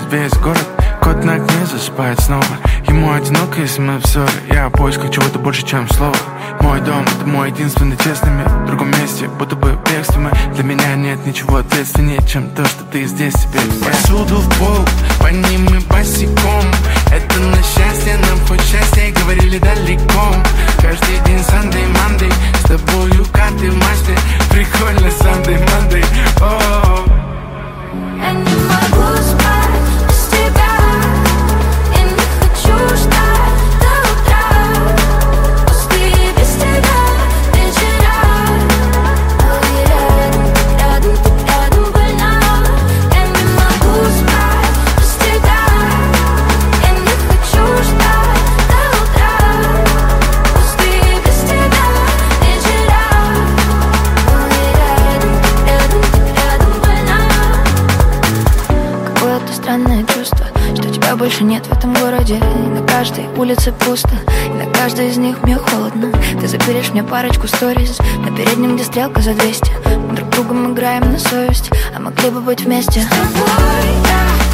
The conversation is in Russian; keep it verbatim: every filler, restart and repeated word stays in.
весь город. Кот на окне засыпает снова. Ему одиноко, если мы в ссоре. Я в поисках чего-то больше, чем слово. Мой дом, это мой единственный честный мир. В другом месте, будто бы в бегстве мы. Для меня нет ничего ответственнее, чем то, что ты здесь теперь. Посуду в пол, по ним мы босиком. Это на счастье, нам хоть счастье, говорили далеко. Каждый день Sunday, Monday, с тобою карты в масте. Прикольно Sunday, Monday, о. Я не могу спать без тебя, и не хочу ждать до утра. Пустые без тебя вечера, но и рядом, рядом, рядом больна. Я не могу спать без тебя, и не хочу ждать до утра. Пустые без тебя вечера, но и рядом, рядом, рядом больна. Какое-то странное чувство, что тебя больше нет в этом городе. И на каждой улице пусто, и на каждой из них мне холодно. Ты запилишь мне парочку сториз на переднем, где стрелка за двести. Мы друг другом играем на совесть, а могли бы быть вместе. С тобой я